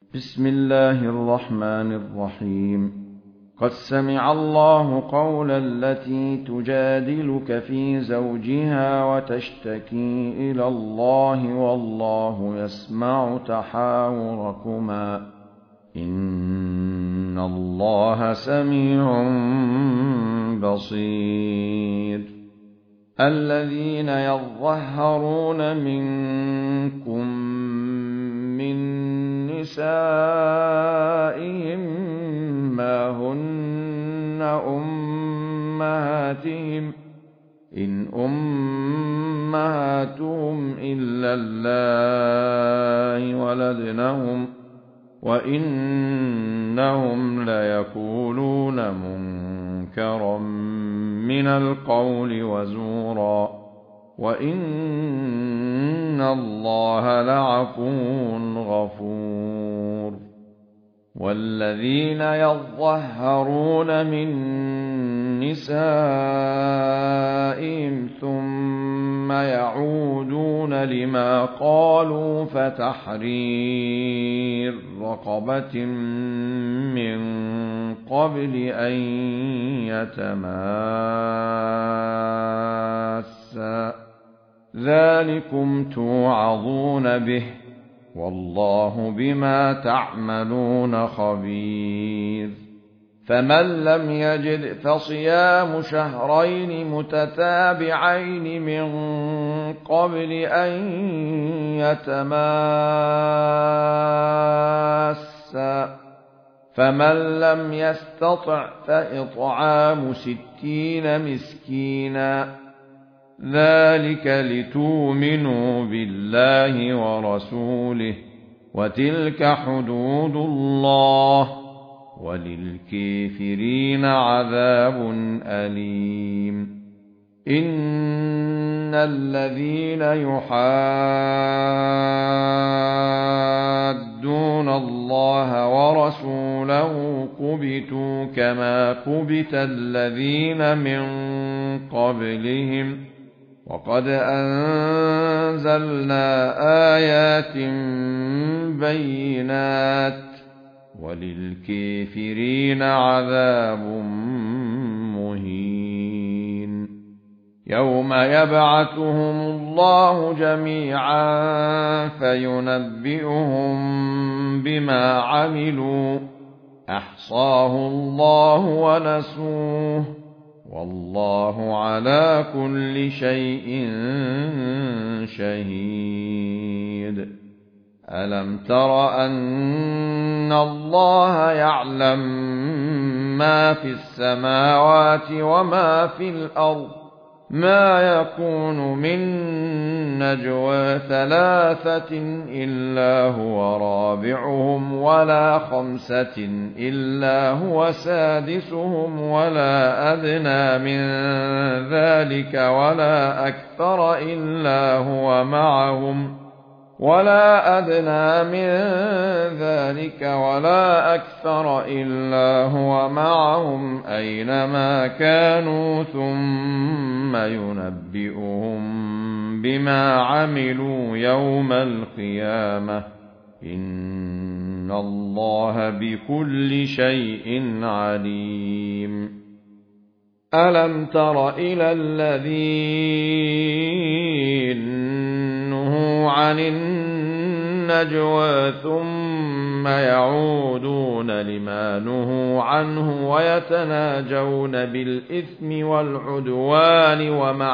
بسم الله الرحمن الرحيم. قد سمع الله قول التي تجادلك في زوجها وتشتكي إلى الله والله يسمع تحاوركما إن الله سميع بصير. الذين يظهرون منكم من نسائهم ما هن أمهاتهم إن أمهاتهم إلا اللائي ولدنهم وإنهم ليقولون منكرا من القول وزورا وإن الله لعفو غفور. والذين يظهرون من نسائهم ثم يعودون لما قالوا فتحرير رقبة من قبل أن يتماسا ذلكم توعظون به والله بما تعملون خبير. فمن لم يجد فصيام شهرين متتابعين من قبل أن يتماسا فمن لم يستطع فإطعام 60 مسكينا ذلك لتؤمنوا بالله ورسوله وتلك حدود الله وللكافرين عذاب أليم. إن الذين يحادون الله ورسوله كبتوا كما كبت الذين من قبلهم وقد أنزلنا آيات بينات وللكافرين عذاب مهين. يوم يبعثهم الله جميعا فينبئهم بما عملوا أحصاه الله ونسوه والله على كل شيء شهيد. ألم تر أن الله يعلم ما في السماوات وما في الأرض ما يكون من نجوى 3 إلا هو رابعهم ولا 5 إلا هو سادسهم ولا أدنى من ذلك ولا أكثر إلا هو معهم أينما كانوا ثم ينبئهم بما عملوا يوم القيامة إن الله بكل شيء عليم. ألم تر إلى الذين نهوا عن النجوى ثم يعودون لما نهوا عنه ويتناجون بالإثم والعدوان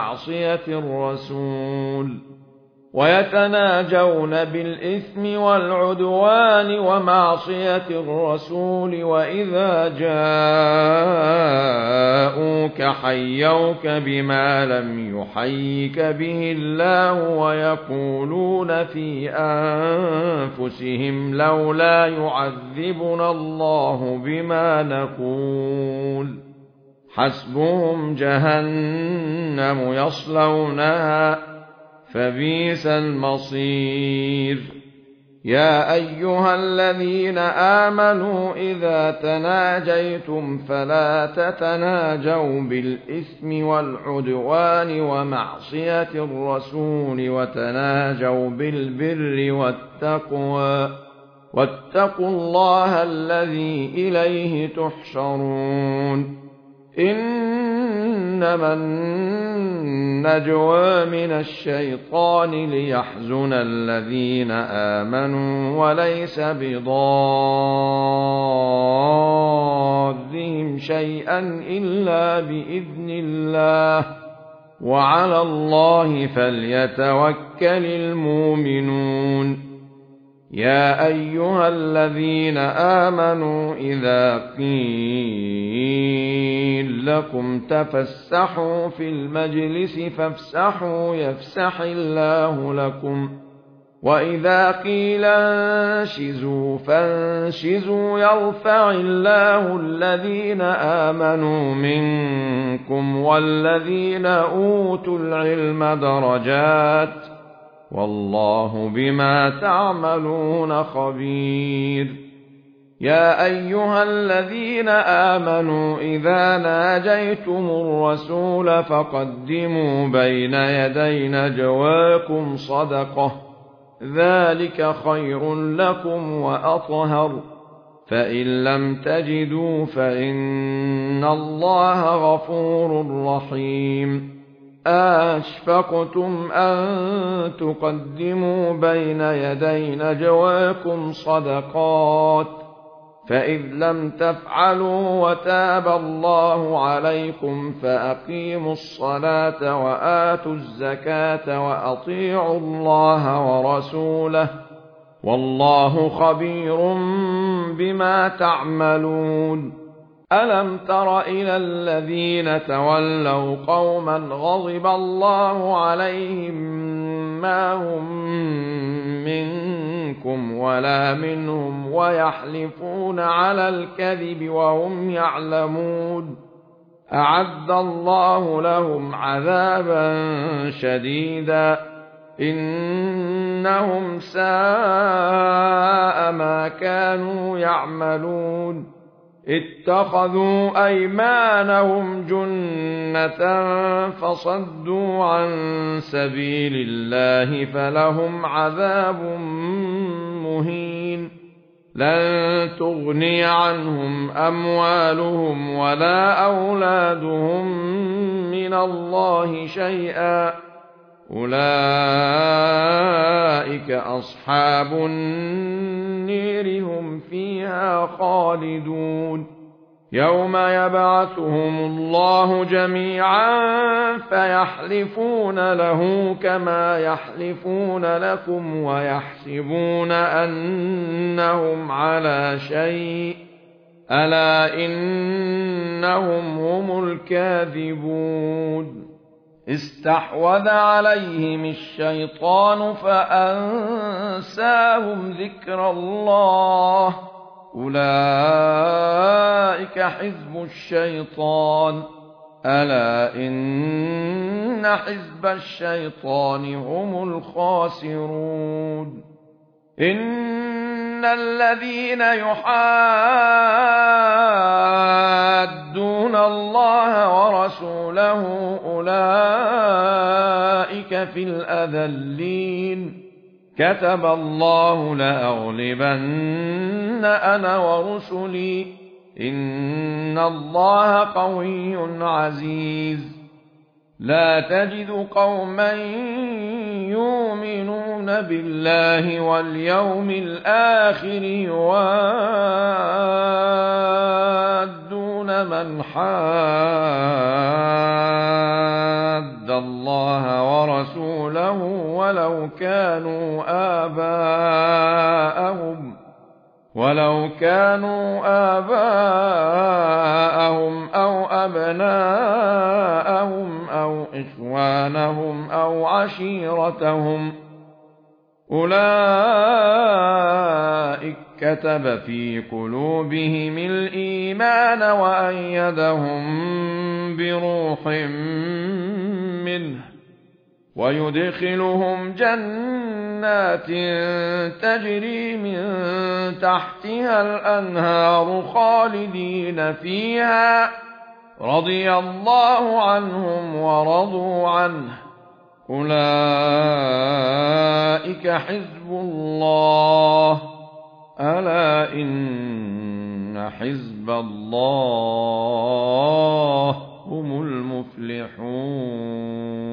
ومعصية الرسول وإذا جاءوك حيوك بما لم يحيك به الله ويقولون في أنفسهم لولا يعذبنا الله بما نقول حسبهم جهنم يصلونها فبئس المصير. يا أيها الذين آمنوا إذا تناجيتم فلا تتناجوا بالإثم والعدوان ومعصية الرسول وتناجوا بالبر والتقوى واتقوا الله الذي إليه تحشرون إنما النجوى من الشيطان ليحزن الذين آمنوا وليس بضارهم شيئا إلا بإذن الله وعلى الله فليتوكل المؤمنون يا أيها الذين آمنوا إذا قيل لكم تفسحوا في المجلس فافسحوا يفسح الله لكم وإذا قيل انشزوا فانشزوا يرفع الله الذين آمنوا منكم والذين أوتوا العلم درجات والله بما تعملون خبير يا أيها الذين آمنوا إذا ناجيتم الرسول فقدموا بين يدي نجواكم صدقة ذلك خير لكم وأطهر فإن لم تجدوا فإن الله غفور رحيم أشفقتم أن تقدموا بين يدي نجواكم صدقات فإذ لم تفعلوا وتاب الله عليكم فأقيموا الصلاة وآتوا الزكاة وأطيعوا الله ورسوله والله خبير بما تعملون ألم تر إلى الذين تولوا قوما غضب الله عليهم ما هم منكم ولا منهم ويحلفون على الكذب وهم يعلمون أعد الله لهم عذابا شديدا إنهم ساء ما كانوا يعملون اتخذوا أيمانهم جنة فصدوا عن سبيل الله فلهم عذاب مهين لن تغني عنهم أموالهم ولا أولادهم من الله شيئا أولئك أصحاب النير هم فيها خالدون يوم يبعثهم الله جميعا فيحلفون له كما يحلفون لكم ويحسبون أنهم على شيء ألا إنهم هم الكاذبون استحوذ عليهم الشيطان فأنساهم ذكر الله أولئك حزب الشيطان ألا إن حزب الشيطان هم الخاسرون إن الذين يحادون الله ورسوله أولئك في الأذلين كتب الله لأغلبن أنا ورسلي إن الله قوي عزيز لا تجد قوما يؤمنون بالله واليوم الآخر يوادون من حاد الله ورسوله ولو كانوا آباءهم أو أبناءهم أو إخوانهم أو عشيرتهم أولئك كتب في قلوبهم الإيمان وأيدهم بروح منه ويدخلهم جنات تجري من تحتها الأنهار خالدين فيها رضي الله عنهم ورضوا عنه أولئك حزب الله ألا إن حزب الله هم المفلحون